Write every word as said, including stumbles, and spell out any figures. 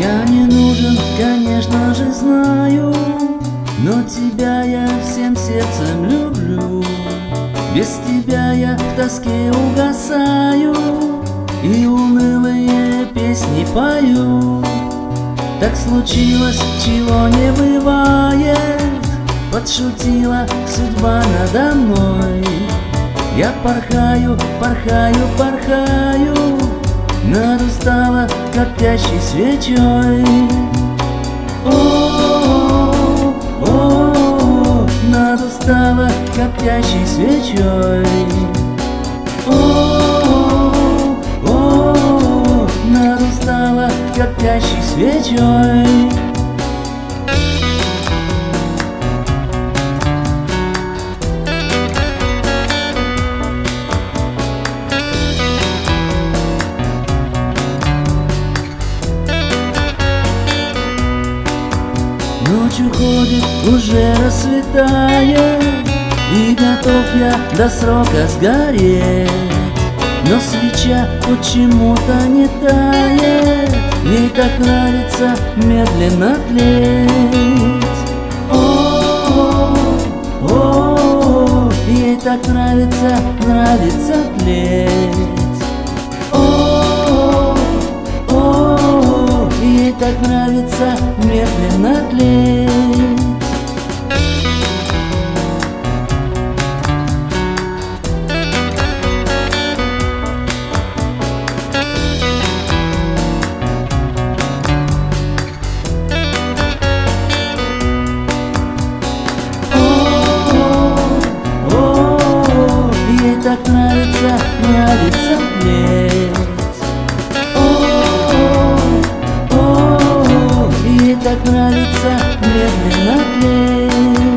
Я не нужен, конечно же, знаю, но тебя я всем сердцем люблю. Без тебя я в тоске угасаю и унылые песни пою. Так случилось, чего не бывает, подшутила судьба надо мной. Я порхаю, порхаю, порхаю над устало коптящей свечой. О, о, о, над устало коптящей свечой. О, о, о, над устало коптящей свечой. Ночь уходит, уже рассветает, и готов я до срока сгореть. Но свеча почему-то не тает, ей так нравится медленно тлеть. О, о, о, ей так нравится, нравится тлеть. О, о, о, ей так нравится медленно тлеть. Так нравится, нравится тлеть. О, о, о, ей так нравится медленно тлеть.